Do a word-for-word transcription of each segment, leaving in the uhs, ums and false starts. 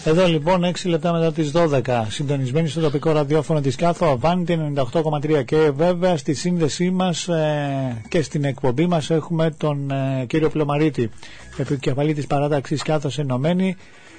Εδώ λοιπόν έξι λεπτά μετά τις δώδεκα, συντονισμένοι στο τοπικό ραδιόφωνο της Κάθο Αβάντη ενενήντα οκτώ κόμμα τρία και βέβαια στη σύνδεσή μας ε, και στην εκπομπή μας έχουμε τον ε, κύριο Πλωμαρίτη, επικεφαλή της παράταξης Κάθος Ενωμένη.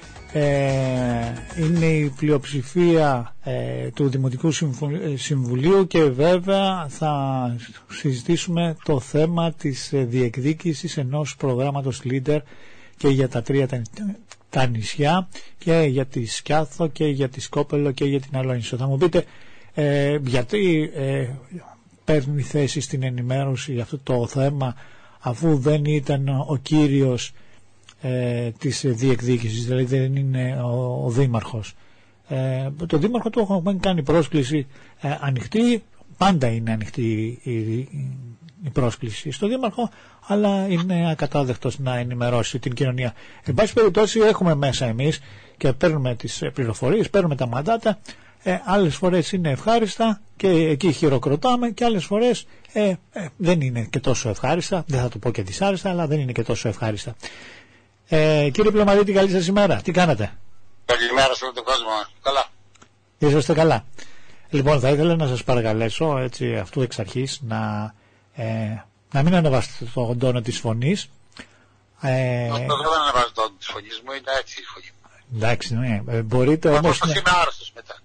Ε, είναι η πλειοψηφία ε, του Δημοτικού Συμβουλίου και βέβαια θα συζητήσουμε το θέμα της διεκδίκησης ενός προγράμματος Leader και για τα τρία τα, τα νησιά και για τη Σκιάθο και για τη Σκόπελο και για την Αλόνισο. Θα μου πείτε ε, γιατί ε, παίρνει θέση στην ενημέρωση για αυτό το θέμα αφού δεν ήταν ο κύριος ε, της διεκδίκησης, δηλαδή δεν είναι ο, ο δήμαρχος. Ε, το δήμαρχο του έχουμε κάνει πρόσκληση ε, ανοιχτή, πάντα είναι ανοιχτή η, η, η πρόσκληση στο δήμαρχο, αλλά είναι ακατάδεκτος να ενημερώσει την κοινωνία. Εν πάση περιπτώσει έχουμε μέσα εμείς και παίρνουμε τις πληροφορίες, παίρνουμε τα μαντάτα, ε, άλλες φορές είναι ευχάριστα και εκεί χειροκροτάμε και άλλες φορές ε, ε, δεν είναι και τόσο ευχάριστα, δεν θα το πω και δυσάρεστα, αλλά δεν είναι και τόσο ευχάριστα. Ε, κύριε Πλωμαρίτη, καλή σας ημέρα, τι κάνατε? Καλημέρα σε όλο τον κόσμο, καλά. Είσαστε καλά? Λοιπόν, θα ήθελα να σας παρακαλέσω έτσι αυτού εξ αρχής να, ε, να μην ανεβάσετε τον τόνο της φωνής. Ε, δεν ανεβάζω τον τόνο της φωνής μου, είναι έτσι η φωνή μου. Εντάξει, ναι, ε, μπορείτε όμως... Όπως είμαι άρρωστος μετά.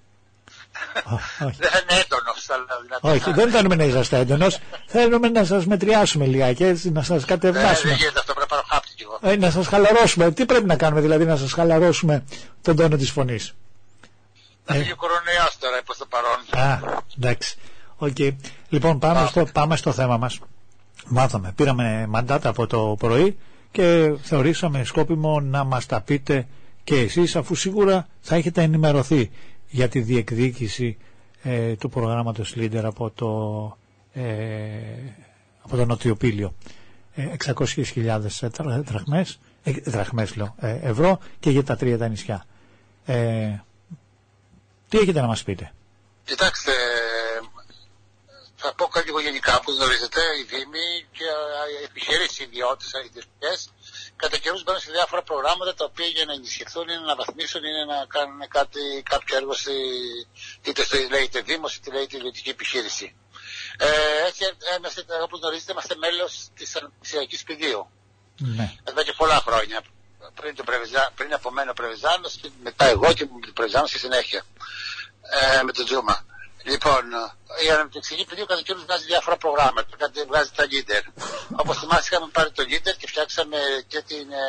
Δεν είναι έντονος, αλλά δυνατόν. Όχι, δεν θέλουμε να είσαστε έντονος, θέλουμε να σας μετριάσουμε λιγάκι, έτσι, να σας κατευνάσουμε. Δεν γίνεται αυτό, πρέπει να πάρω χάπτη κι εγώ. Ε, να σας χαλαρώσουμε, τι πρέπει να κάνουμε δηλαδή, να σας χαλαρώσουμε τον τόνο της φωνής? Να φύγει ο κορονοϊός τώρα, προς το παρόν. Α, εντάξει. Okay. Λοιπόν, πάμε στο, πάμε στο θέμα μας. Μάθαμε, πήραμε μαντάτα από το πρωί και θεωρήσαμε σκόπιμο να μας τα πείτε και εσείς, αφού σίγουρα θα έχετε ενημερωθεί για τη διεκδίκηση ε, του προγράμματος Leader από το, ε, από το Νοτιοπήλιο. Ε, εξακόσιες χιλιάδες δραχμές, ε, δραχμές λέω, ε, ευρώ και για τα τρία τα νησιά. Ε, τι έχετε να μας πείτε? Κοιτάξτε, θα πω κάτι λίγο γενικά. Όπως γνωρίζετε, οι δήμοι και οι επιχειρήσεις, οι ιδιώτες, οι ιδιωτικές, κατά καιρούς μπαίνουν σε διάφορα προγράμματα τα οποία για να ενισχυθούν είναι να αναβαθμίσουν, είναι να κάνουν κάτι, κάποιο έργο στη, είτε στο λέγεται Δήμος είτε λέγεται ιδιωτική επιχείρηση. Ε, έτσι, είμαστε, όπως γνωρίζετε, είμαστε μέλος της Αναπτυξιακής Πηδίου. Ναι. Εδώ και πολλά χρόνια. Πριν, το Πρεβεζά, πριν από μένα ο Πρεβεζάνος, μετά εγώ και με τον Πρεβεζάνο στη συνέχεια. Ε, με τον Τζούμα. Λοιπόν, η Αναπτυξιακή Πηδίου κατά καιρούς βγάζει διάφορα προγράμματα, κάτι βγάζει τα Leader. Όπως θυμάστε, είχαμε πάρει το Leader και φτιάξαμε και την ε,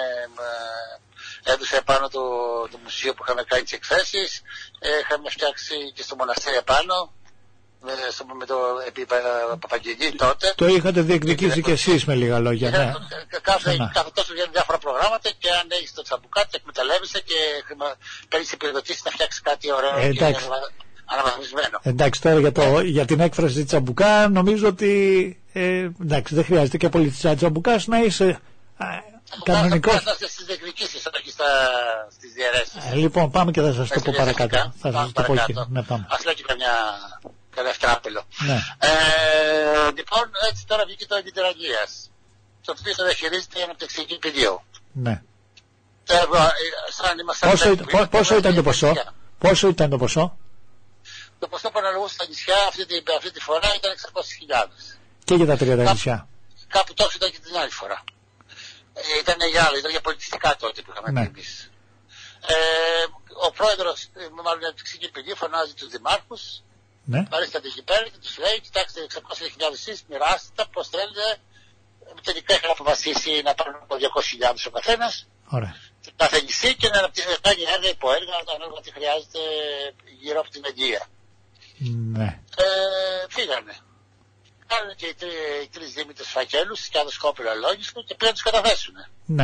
ε, έδωσε επάνω το, το μουσείο που είχαμε κάνει τις εκθέσεις, ε, είχαμε φτιάξει και στο μοναστήρι επάνω, με, στο, με το επί Παπαγγελή τότε. Το είχατε διεκδικήσει και εσείς με λίγα λόγια, ναι. Κάθε, κάθε τόσο βγαίνουν διάφορα προγράμματα και αν έχεις το τσαμπουκάτι, εκμεταλλεύεσαι και παίρνεις επιδοτήσεις να φτιάξεις κάτι ωραίο ε, και αναβαθμισμένο. Εντάξει, τώρα για, το, για την έκφραση τσαμπουκά νομίζω ότι ε, εντάξει, δεν χρειάζεται και πολύ τσαμπουκάς να είσαι ε, κανονικός. Θα είστε στις διεκδικήσεις, όχι στις διαιρέσεις. Ε, λοιπόν, πάμε και θα σας το πω παρακάτω. Θα σας το πω εκεί. Ναι, πάμε. Ας λέω και καμιά... Κανένα ευτράπελο. Ναι. Ε, λοιπόν, έτσι τώρα βγήκε το Leader Αγγλίας, το οποίο θα διαχειρίζεται η Αναπτυξιακή Πηδίου. Ναι. Ε, σαν πόσο, πόσο, πόσο ήταν το ποσό? Πόσο ήταν το ποσό? Το ποσό που αναλογούσε στα νησιά αυτή τη, αυτή τη φορά ήταν εξακόσιες χιλιάδες. Και για τα τρία τα νησιά? Κάπου τόσο ήταν και την άλλη φορά. Ε, ήταν για άλλα, ήταν για πολιτιστικά τότε που είχαμε ναι. εμείς. Ε, ο πρόεδρος, μάλλον η Αναπτυξιακή Πηδίου, φωνάζει τους δημάρχους. Ναι. Παρίσταται εκεί πέρα και τους λέει: κοιτάξτε, εξακόσιες χιλιάδες εσείς μοιράστε τα, πώς θέλετε. Τελικά είχαμε αποφασίσει να πάρουν από διακόσιες χιλιάδες ο καθένας. Ωραία. Κάθε νησί και να κάνει έργα υπό έργα, ανάλογα τι χρειάζεται γύρω από την Αγγλία. Ναι. Ε, φύγανε. Κάνανε και οι, τρει, οι τρεις δήμοι τους φακέλους, Σκιάθο, Σκόπελο, Αλόνισο και πήγαν να τους καταθέσουν. Ναι.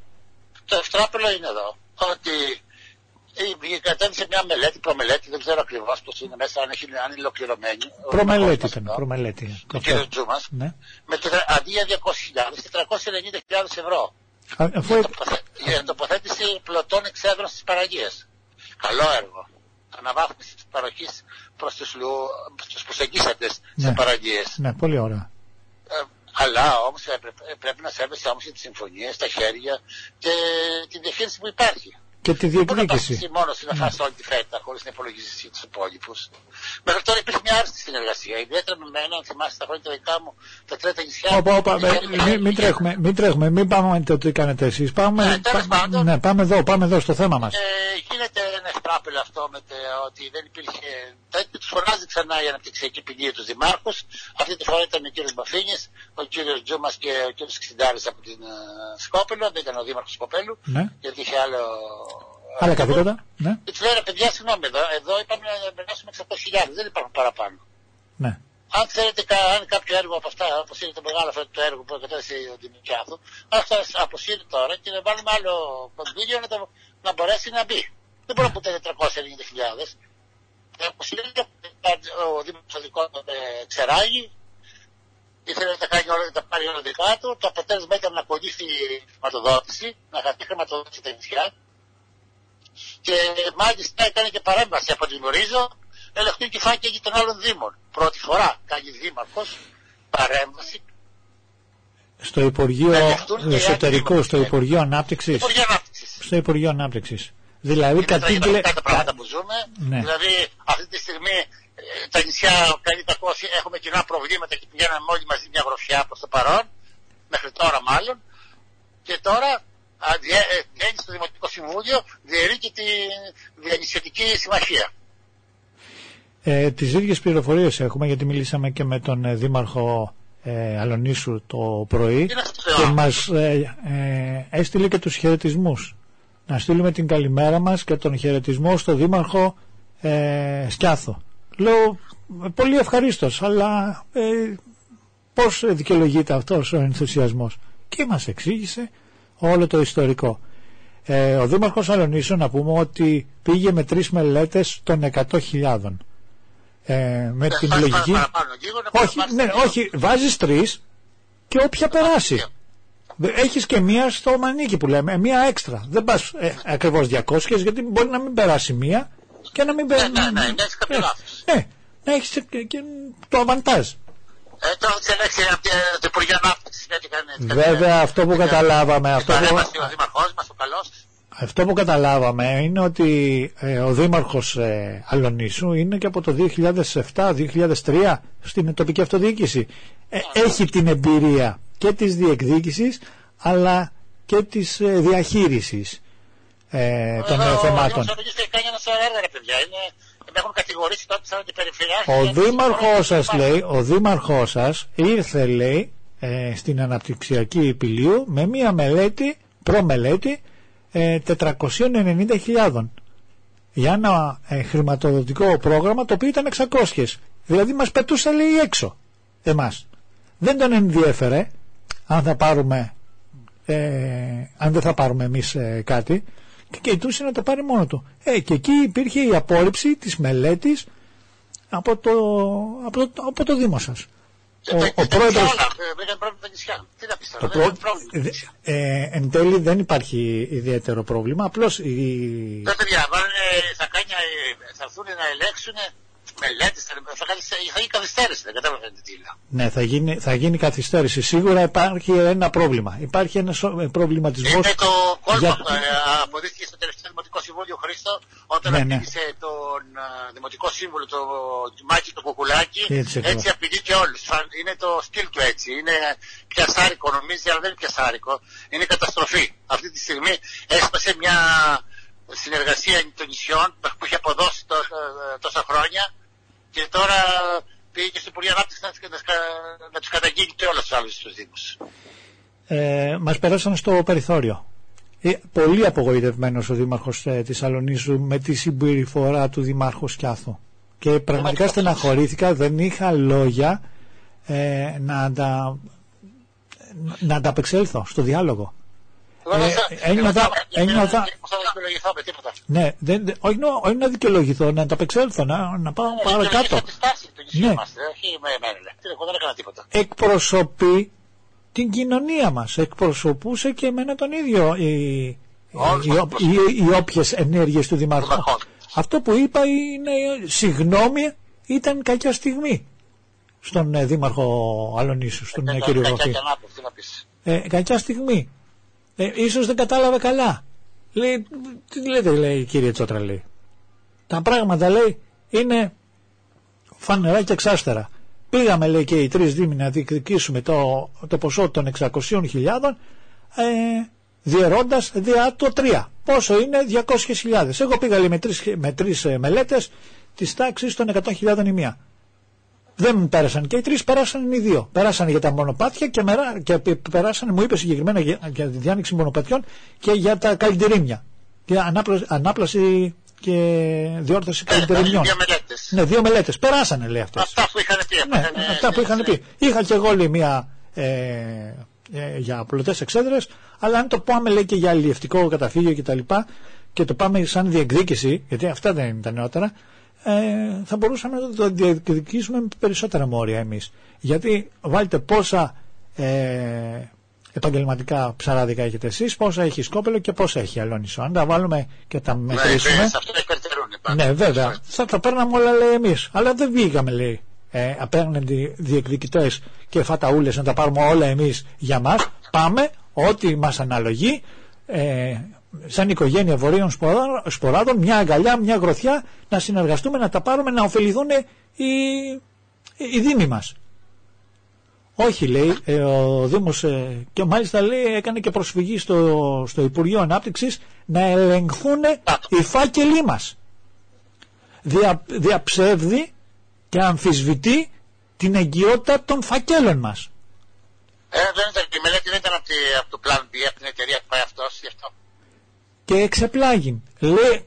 Το ευτράπελο είναι εδώ. Ότι κατέβησε μια μελέτη, προμελέτη, δεν ξέρω ακριβώς πώς είναι μέσα, αν, έχει, αν είναι ολοκληρωμένη. Προμελέτη ήταν, προμελέτη. Το κύριο Τζούμας, ναι. Με αντί για διακόσιες χιλιάδες, τετρακόσιες ενενήντα χιλιάδες ευρώ. Α, αφού... για, τοποθε... για τοποθέτηση πλωτών εξέδρων στις παραγίες. Καλό έργο. Αναβάθμιση της παροχής προς τους, λου... τους προσεγγίσαντες ναι. σε παραγίες. Ναι, πολύ ωραία. Ε, αλλά όμως πρέπει, πρέπει να σέβεσαι όμως τις συμφωνίες, τα χέρια και τη διαχείριση που υπάρχει. Και τη διεκδίκηση. Δεν μόνο να φάσει όλη τη φέτα, χωρίς να υπολογίζει τους υπόλοιπους. Μέχρι τώρα υπήρχε μια άριστη συνεργασία. Ιδιαίτερα με μένα, αν θυμάστε τα χρόνια δικά μου, τα τρίτα νησιά. Όπα, όπα, μην τρέχουμε, μην τρέχουμε, μην πάμε με το τι κάνετε εσείς. Πάμε, ναι, πα, πάντων, ναι, πάμε εδώ, πάμε εδώ στο θέμα μας. Ε, γίνεται ένα ευπράπελο αυτό με το ότι δεν υπήρχε. Τους φωνάζει ξανά η αναπτυξιακή ποινή τους δημάρχους. Αυτή τη φορά ήταν ο κύριος Μπαφίνης, ο κύριος Τζούμας και ο κύριος Ξιντάρης από την uh, Σκόπελο. Δεν ήταν ο δήμαρχος Σκοπέλου, ναι. γιατί είχε άλλο. Άλλα καθήκοντα. Ναι. Και του λένε, παιδιά, συγγνώμη, εδώ, εδώ είπαμε να περάσουμε εξακόσιες χιλιάδες, δεν υπάρχουν παραπάνω. Ναι. Αν θέλετε, αν κάποιο έργο από αυτά, όπως είναι το μεγάλο αυτό το έργο που κατέθεσε ο Δημικιάθου, ας το αποσύρει τώρα και να βάλουμε άλλο κονδύλιο να, να μπορέσει να μπει. Δεν μπορεί να πούνε τριακόσιες ενενήντα χιλιάδες. Αποσύρει ο Δήμαρχος δικό του Ξεράγη, ήθελε να τα κάνει όλα, να τα πάρει όλα δικά του. Το αποτέλεσμα ήταν να κολλήσει η χρηματοδότηση, να χαθεί χρηματοδότηση τα νησιά. Και μάλιστα έκανε και παρέμβαση από ό,τι γνωρίζω, ελεγχτούν κεφάλια και των άλλων δήμων. Πρώτη φορά κάνει δήμαρχος παρέμβαση. Στο Υπουργείο Εσωτερικού, στο Υπουργείο Ανάπτυξης. Στο Υπουργείο Ανάπτυξης. Δηλαδή κατήγγειλε. Τα πράγματα που ζούμε. Ναι. Δηλαδή αυτή τη στιγμή τα νησιά καλή κακώς έχουμε κοινά προβλήματα και πηγαίναμε όλοι μαζί μια γροφιά προς το παρόν. Μέχρι τώρα μάλλον. Και τώρα βγαίνει στο Δημοτικό Συμβούλιο, διαιρεί και τη διανυσιωτική συμμαχία. Ε, τις ίδιες πληροφορίες έχουμε, γιατί μιλήσαμε και με τον ε, Δήμαρχο ε, Αλονίσου το πρωί και μας ε, ε, έστειλε και τους χαιρετισμούς. Να στείλουμε την καλημέρα μας και τον χαιρετισμό στο Δήμαρχο ε, Σκιάθο. Λέω πολύ ευχαρίστως, αλλά ε, πώς δικαιολογείται αυτός ο ενθουσιασμός? Και μας εξήγησε όλο το ιστορικό. Ε, ο Δήμαρχος Αλονίσου, να πούμε ότι πήγε με τρεις μελέτες των εκατό χιλιάδων. Ε, με ε, την λογική. Παραπάνω, λίγο, όχι, ναι, όχι, βάζεις τρεις και όποια περάσει. Έχεις και μία στο μανίκι που λέμε, μία έξτρα. Δεν πας ε, ακριβώς διακόσιες, γιατί μπορεί να μην περάσει μία και να μην περάσει. Ναι, ναι, ναι, ναι, έχεις κάποιο λάθος. Ναι, να έχεις και, και το αβαντάζ. Ε, τώρα τις ελέγξει από το Υπουργείο Ανάπτυξης. Βέβαια, αυτό που καταλάβαμε. Αυτό που... ο Δήμαρχός μας, ο καλός. Αυτό που καταλάβαμε είναι ότι ε, ο Δήμαρχος ε, Αλονίσου είναι και από το δύο χιλιάδες επτά δύο χιλιάδες τρία στην τοπική αυτοδιοίκηση. Ε, έχει την εμπειρία και της διεκδίκησης αλλά και της ε, διαχείρισης ε, των ε, θεμάτων. Ο Δήμαρχός σας λέει, ο Δήμαρχός σας ήρθε, λέει, ε, στην αναπτυξιακή υπηλίου με μία μελέτη, προμελέτη τετρακόσιες ενενήντα χιλιάδες για ένα ε, χρηματοδοτικό πρόγραμμα το οποίο ήταν εξακόσιες. Δηλαδή μας πετούσε, λέει, έξω εμάς. Δεν τον ενδιέφερε αν θα πάρουμε ε, αν δεν θα πάρουμε εμείς ε, κάτι, και κοιτούσε να το πάρει μόνο του. Ε, και εκεί υπήρχε η απόρριψη της μελέτης από το, από το, από το Δήμο σας. Ο, ο πρόεδρος. Ε, εν τέλει δεν υπάρχει ιδιαίτερο πρόβλημα. Απλώς η... Δεν παιδιά, θα, κάνει, θα έρθουν να ελέγξουν μελέτες, θα, θα γίνει καθυστέρηση, δεν κατάλαβα τι λέω. Ναι, θα γίνει, θα γίνει καθυστέρηση. Σίγουρα υπάρχει ένα πρόβλημα. Υπάρχει ένα προβληματισμός. Είναι το κόλπο για... που αποδείχθηκε στο τελευταίο Δημοτικό Συμβούλιο, Χρήστο, όταν ναι, απειλήσε ναι. τον uh, Δημοτικό Σύμβουλο, το Μάκη, το Κουκουλάκι, έτσι, έτσι απειλεί και όλους. Είναι το στυλ του έτσι. Είναι πιασάρικο, νομίζει, αλλά δεν είναι πιασάρικο. Είναι καταστροφή. Αυτή τη στιγμή έσπασε μια συνεργασία των νησιών που είχε αποδώσει τό, τόσα χρόνια και τώρα πήγε και στην Υπουργείο Ανάπτυξης να, να, να τους καταγγείλει και όλους τους άλλους τους Δήμους. Ε, μας περάσαν στο περιθώριο. Ε, πολύ απογοητευμένος ο Δήμαρχος ε, της Αλονίσου με τη συμπεριφορά του Δημάρχου Σκιάθου. Και πραγματικά στεναχωρήθηκα, δεν είχα λόγια ε, να, αντα, να ανταπεξέλθω στο διάλογο. Ένιωθα. Ναι, όχι να δικαιολογηθώ, να ανταπεξέλθω, να πάω παρακάτω. Ναι. Εκπροσωπεί την κοινωνία μας, εκπροσωπούσε και εμένα τον ίδιο οι όποιες ενέργειες του Δημάρχου. Αυτό που είπα είναι, συγγνώμη, ήταν κακιά στιγμή στον Δήμαρχο Αλονίσου, στον κύριο Βαφή. Κακιά στιγμή. Ε, ίσως δεν κατάλαβε καλά. Λέει, τι λέτε, λέει, κύριε Τσότρα, λέει. Τα πράγματα, λέει, είναι φανερά και εξάστερα. Πήγαμε, λέει, και οι τρεις δήμοι να διεκδικήσουμε το, το ποσό των εξακοσίων χιλιάδων, ε, διαιρώντας διά το τρία. Πόσο είναι? διακόσιες χιλιάδες. Εγώ πήγα, λέει, με τρεις, με τρεις ε, μελέτες της τάξης των εκατό χιλιάδων η μία. Δεν μου πέρασαν και οι τρεις, πέρασαν οι δύο. Πέρασαν για τα μονοπάτια και, μερα, και πέρασαν, μου είπε συγκεκριμένα, για, για τη διάνοιξη μονοπατιών και για τα καλλιτερίμια. Για ανάπλαση, ανάπλαση και διόρθωση καλλιτεριμιών. Δύο μελέτες. Ναι, δύο μελέτες. Περάσανε, λέει, αυτές. Αυτά που είχαν πει. Ναι, ναι, αυτά που είχαν πει. Είχα και εγώ, λέει, μία ε, ε, για πλωτές εξέδρες, αλλά αν το πάμε, λέει, και για αλλιευτικό καταφύγιο κτλ. Και, και το πάμε σαν διεκδίκηση, γιατί αυτά δεν είναι τα νεότερα, ε, θα μπορούσαμε να το διεκδικήσουμε με περισσότερα μόρια εμείς. Γιατί βάλτε πόσα ε, επαγγελματικά ψαράδικα έχετε εσείς, πόσα έχει Σκόπελο και πόσα έχει Αλόνισο. Αν τα βάλουμε και τα μετρήσουμε. Ναι, αυτό υπερτερούν, ναι, βέβαια. Θα τα παίρναμε όλα, λέει, εμείς. Αλλά δεν βγήκαμε, λέει, ε, απέναντι διεκδικητές και φαταούλες να τα πάρουμε όλα εμείς για μας. Πάμε ό,τι μας αναλογεί. Ε, σαν οικογένεια βορείων σποράδων, μια αγκαλιά, μια γροθιά, να συνεργαστούμε, να τα πάρουμε, να ωφεληθούν οι, οι δήμοι μας. Όχι, λέει, ε, ο Δήμος, ε, και μάλιστα, λέει, έκανε και προσφυγή στο, στο Υπουργείο Ανάπτυξης να ελεγχθούν οι φάκελοι μας. Δια, διαψεύδει και αμφισβητεί την εγκυότητα των φακέλων μας. Ε, δεν ήταν, η μελέτη δεν ήταν από, τη, από το Plan B, από την εταιρεία που πάει αυτός, γι' αυτό. Και εξεπλάγει. Λέει,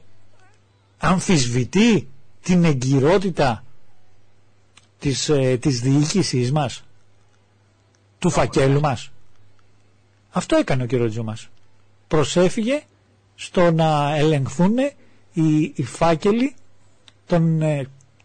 αμφισβητεί την εγκυρότητα της, ε, της διοίκησής μας, του φακέλου μας. Αυτό έκανε ο κ. Τζούμας. Προσέφυγε στο να ελεγχθούν οι, οι φάκελοι των ε,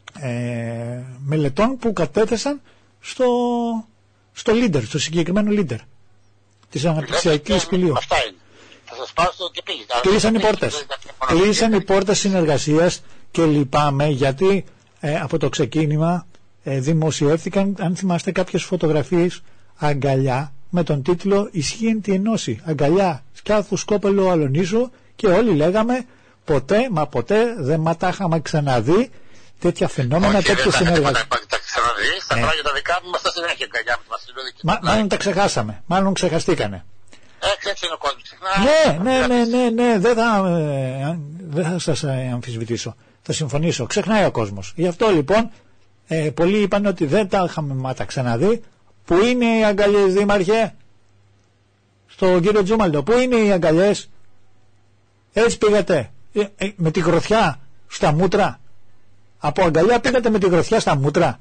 ε, μελετών που κατέθεσαν στο, στο leader, στο συγκεκριμένο leader της αναπτυξιακής πηλίου. Αυτά είναι. Θα σας πάω στο και πήγε. Κλείσαν οι πόρτες. Κλείσαν οι πόρτες συνεργασίας και λυπάμαι γιατί ε, από το ξεκίνημα ε, δημοσιεύθηκαν, αν θυμάστε, κάποιες φωτογραφίες αγκαλιά με τον τίτλο «Ισχύει τη ενώση». Αγκαλιά Σκιάθου, Σκόπελο, Αλονίσου, και όλοι λέγαμε ποτέ, μα ποτέ δεν μα τα είχαμε ξαναδεί τέτοια φαινόμενα, τέτοια συνεργασία. Τα ξαναδεί, στα πράγματα τα δικά μου μας τα συνέχεια αγκαλιά μας. Μάλλον τα ξεχάσαμε, μάλλον ξεχαστήκανε. Έτσι είναι ο κόσμος, ξεχνά. Ναι, ναι, ναι, ναι, ναι, δεν θα, ε, δεν θα σας ε, αμφισβητήσω. Θα συμφωνήσω. Ξεχνάει ο κόσμος. Γι' αυτό, λοιπόν, ε, πολλοί είπαν ότι δεν τα είχαμε μα τα ξαναδεί. Πού είναι οι αγκαλιές, δήμαρχε? Στον κύριο Τζούμαλτο, πού είναι οι αγκαλιές? Έτσι πήγατε, ε, ε, με τη γροθιά στα μούτρα. Από αγκαλιά πήγατε με τη γροθιά στα μούτρα.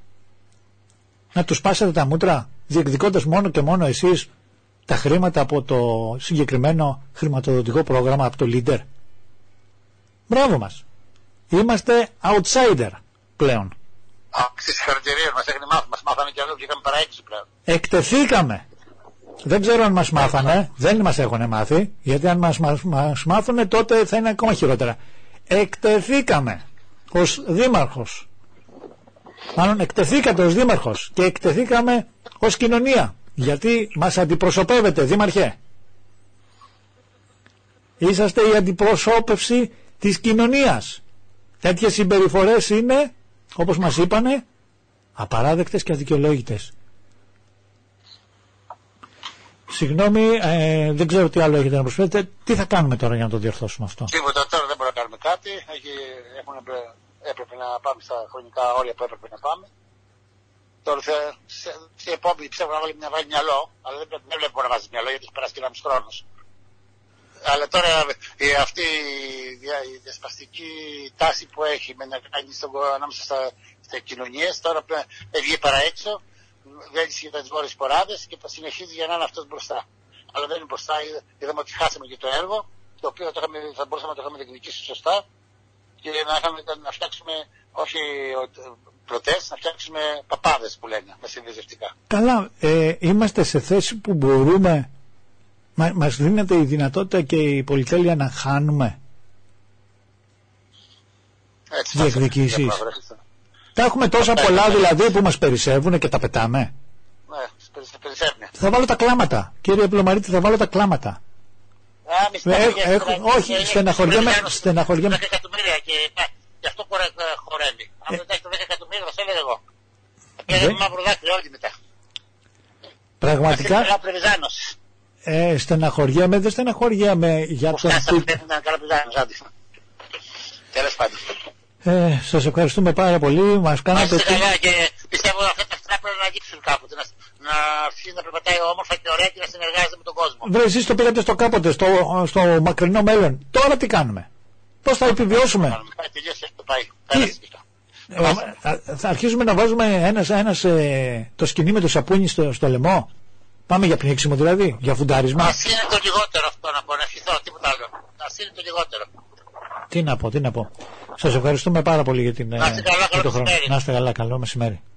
Να τους πάσετε τα μούτρα, διεκδικώντας μόνο και μόνο εσείς τα χρήματα από το συγκεκριμένο χρηματοδοτικό πρόγραμμα, από το Leader. Μπράβο μας. Είμαστε outsider πλέον. Α, στις χαρακτηρίες μας έγινε μάθημα, μας μάθανε και εδώ, βγήκαμε παραέξι πλέον. Εκτεθήκαμε. Δεν ξέρω αν μας μάθανε, δεν μας έχουν μάθει, γιατί αν μας, μας, μας μάθουνε τότε θα είναι ακόμα χειρότερα. Εκτεθήκαμε ως δήμαρχος. Μάλλον εκτεθήκατε ως δήμαρχος και εκτεθήκαμε ως κοινωνία. Γιατί μας αντιπροσωπεύετε, δήμαρχε. Είσαστε η αντιπροσώπευση της κοινωνίας. Τέτοιες συμπεριφορές είναι, όπως μας είπανε, απαράδεκτες και αδικαιολόγητες. Συγγνώμη, ε, δεν ξέρω τι άλλο έχετε να προσφέρετε. Τι θα κάνουμε τώρα για να το διορθώσουμε αυτό? Τίποτα, τώρα δεν μπορούμε να κάνουμε κάτι. Έχει, έχουν, έπρεπε να πάμε στα χρονικά όρια που έπρεπε να πάμε. Τώρα σε, σε, σε επόμενη πιστεύω να βάλει, να βάλει μυαλό, αλλά δεν, δεν βλέπω να βάζει μυαλό γιατί έχει περάσει και ένα μισό χρόνος. Αλλά τώρα η, αυτή η, η διασπαστική τάση που έχει με να κάνει στον, ανάμεσα στα, στα κοινωνίες, τώρα βγει παρά έξω, βέλτισε για τις βόρειες ποράδες και συνεχίζει για να είναι αυτός μπροστά. Αλλά δεν είναι μπροστά, είδαμε ότι χάσαμε και το έργο, το οποίο το είχαμε, θα μπορούσαμε να το είχαμε διεκδικήσει σωστά και να, είχαμε, να φτιάξουμε όχι πλωτές, να φτιάξουμε παπάδες που λένε, με συνδυαστικά. Καλά, ε, είμαστε σε θέση που μπορούμε, μα, μας δίνεται η δυνατότητα και η πολυτέλεια να χάνουμε διεκδικήσεις. Τα έχουμε τόσα ναι, πολλά ναι, δηλαδή που μας περισσεύουν και τα πετάμε. Ναι, περισσεύουν. Θα βάλω τα κλάματα. Κύριε Πλωμαρίτη, θα βάλω τα κλάματα. Όχι, στεναχωριέμαι. Στεναχωριέμαι. δέκα εκατομμύρια και γι' αυτό χορεύει. Αν δεν έχει το δέκα εκατομμύρια, θα έλεγα εγώ. Πήρε μαύρο δάκρυ όλη μετά. Πραγματικά. Ε, στεναχωριέμαι, δεν στεναχωριέμαι για τον τύπο. Τέλος πάντων. Ε, σας ευχαριστούμε πάρα πολύ. Μας κάνατε. Είστε καλά και πιστεύω αυτά τα αυτά πρέπει να αγγίξουν κάποτε. Να, να αρχίσει να περπατάει όμορφα και ωραία και να συνεργάζεται με τον κόσμο. Βρε, εσείς το πήγατε στο κάποτε, στο, στο μακρινό μέλλον. Τώρα τι κάνουμε? Πώς θα επιβιώσουμε? Πάει, τελείωσε, το πάει. Πέρασε. Ε, θα αρχίσουμε να βάζουμε ένας, ένας, ε, το σκηνή με το σαπούνι στο, στο λαιμό. Πάμε για πνίξιμο δηλαδή, για φουντάρισμα. Ας είναι το λιγότερο αυτό να πω, να ευχηθώ, τίποτα άλλο. Ας είναι το λιγότερο. Τι να πω, τι να πω. Σας ευχαριστούμε πάρα πολύ για την. Να είστε καλά, καλό μεσημέρι. Να είστε καλά, καλό μεσημέρι.